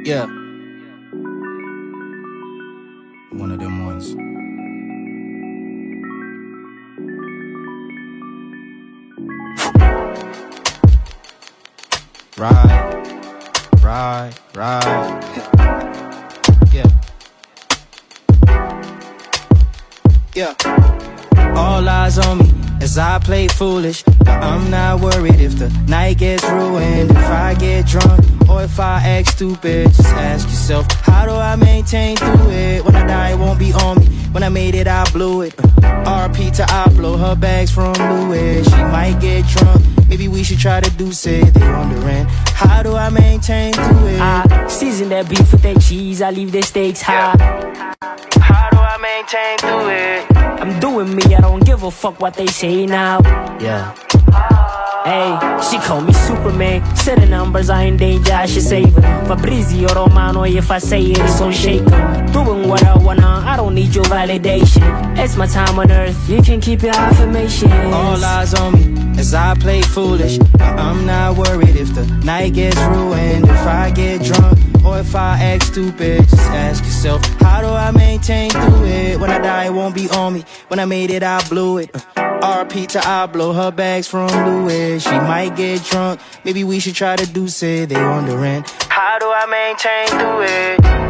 Yeah. One of them ones. Right. Yeah. All eyes on me as I play foolish, but I'm not worried if the night gets ruined. If I get drunk or if I act stupid, just ask yourself, how do I maintain through it? When I die, it won't be on me. When I made it, I blew it. RP to I blow her bags from Louis. She might get drunk, maybe we should try to do it. They wondering, how do I maintain through it? I season that beef with that cheese, I leave the stakes high. How do I maintain through it? I'm doing me, I don't give a fuck what they say now. Yeah. Hey, she call me Superman. Said the numbers are in danger, I should save her. Fabrizio Romano, if I say it, it's on shaker. Doing what I wanna, I don't need your validation. It's my time on earth, you can keep your affirmations. All eyes on me as I play foolish, but I'm not worried if the night gets ruined. If I get drunk or if I act stupid, just ask yourself, how do I maintain through it? When I die, it won't be on me. When I made it, I blew it. RP to I blow her bags from Louis. She might get drunk, maybe we should try to do it. They wondering, how do I maintain through it?